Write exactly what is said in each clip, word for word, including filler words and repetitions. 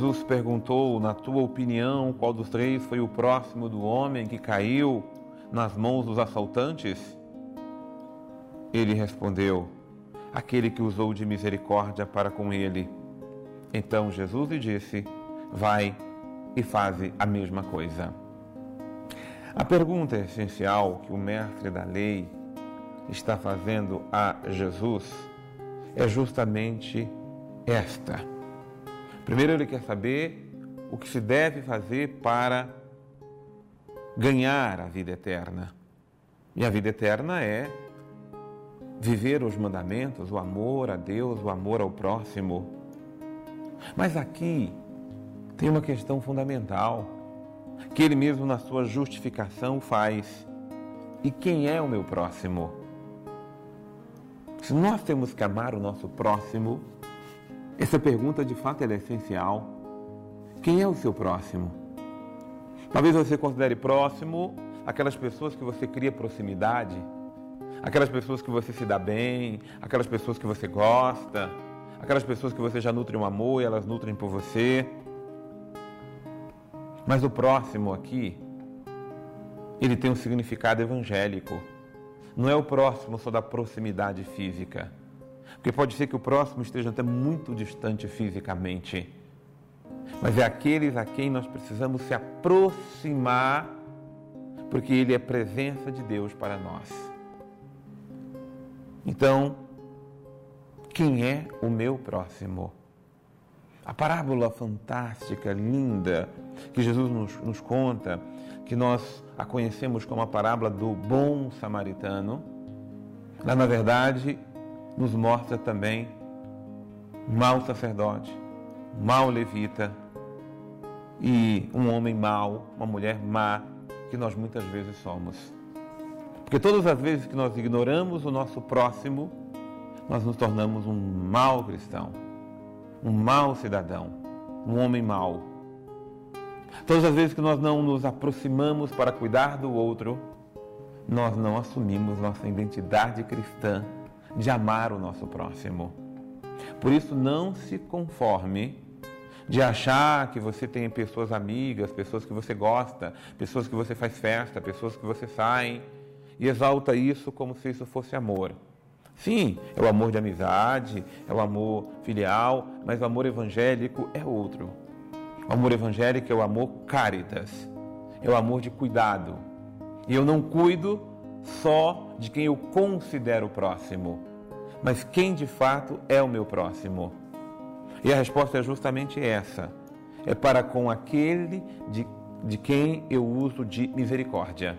Jesus perguntou, na tua opinião, qual dos três foi o próximo do homem que caiu nas mãos dos assaltantes? Ele respondeu, aquele que usou de misericórdia para com ele. Então Jesus lhe disse, vai e faze a mesma coisa. A pergunta essencial que o mestre da lei está fazendo a Jesus é justamente esta. Primeiro ele quer saber o que se deve fazer para ganhar a vida eterna. E a vida eterna é viver os mandamentos, o amor a Deus, o amor ao próximo. Mas aqui tem uma questão fundamental, que ele mesmo na sua justificação faz. E quem é o meu próximo? Se nós temos que amar o nosso próximo, essa pergunta de fato ela é essencial. Quem é o seu próximo? Talvez você considere próximo aquelas pessoas que você cria proximidade, aquelas pessoas que você se dá bem, aquelas pessoas que você gosta, aquelas pessoas que você já nutre um amor e elas nutrem por você. Mas o próximo aqui, ele tem um significado evangélico. Não é o próximo só da proximidade física. Porque pode ser que o próximo esteja até muito distante fisicamente. Mas é aqueles a quem nós precisamos se aproximar, porque ele é presença de Deus para nós. Então, quem é o meu próximo? A parábola fantástica, linda, que Jesus nos, nos conta, que nós a conhecemos como a parábola do bom samaritano, lá na verdade nos mostra também um mau sacerdote, um mau levita e um homem mau, uma mulher má, que nós muitas vezes somos. Porque todas as vezes que nós ignoramos o nosso próximo, nós nos tornamos um mau cristão, um mau cidadão, um homem mau. Todas as vezes que nós não nos aproximamos para cuidar do outro, nós não assumimos nossa identidade cristã de amar o nosso próximo. Por isso, não se conforme de achar que você tem pessoas amigas, pessoas que você gosta, pessoas que você faz festa, pessoas que você sai, e exalta isso como se isso fosse amor. Sim, é o amor de amizade, é o amor filial, mas o amor evangélico é outro. O amor evangélico é o amor caritas, é o amor de cuidado. E eu não cuido só de quem eu considero próximo, mas quem de fato é o meu próximo. E a resposta é justamente essa, é para com aquele de, de quem eu uso de misericórdia.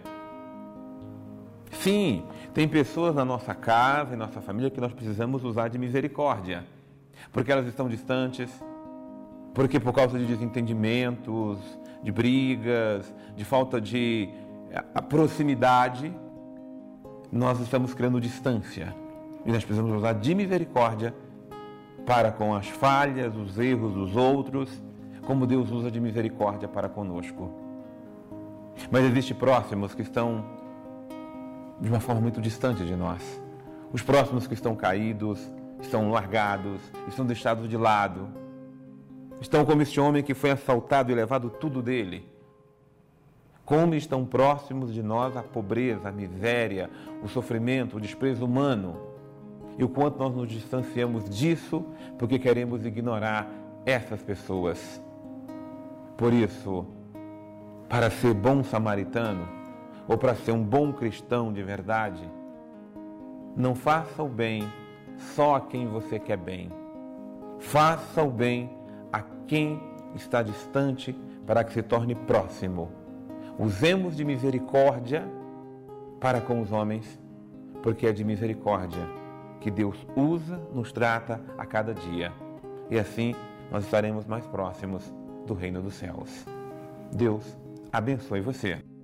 Sim, tem pessoas na nossa casa, em nossa família, que nós precisamos usar de misericórdia, porque elas estão distantes, porque por causa de desentendimentos, de brigas, de falta de a proximidade, nós estamos criando distância. E nós precisamos usar de misericórdia para com as falhas, os erros dos outros, como Deus usa de misericórdia para conosco. Mas existem próximos que estão de uma forma muito distante de nós. Os próximos que estão caídos, estão largados, estão deixados de lado. Estão como este homem que foi assaltado e levado tudo dele. Como estão próximos de nós a pobreza, a miséria, o sofrimento, o desprezo humano. E o quanto nós nos distanciamos disso porque queremos ignorar essas pessoas. Por isso, para ser bom samaritano, ou para ser um bom cristão de verdade, não faça o bem só a quem você quer bem. Faça o bem a quem está distante para que se torne próximo. Usemos de misericórdia para com os homens, porque é de misericórdia que Deus usa, nos trata a cada dia. E assim nós estaremos mais próximos do reino dos céus. Deus abençoe você.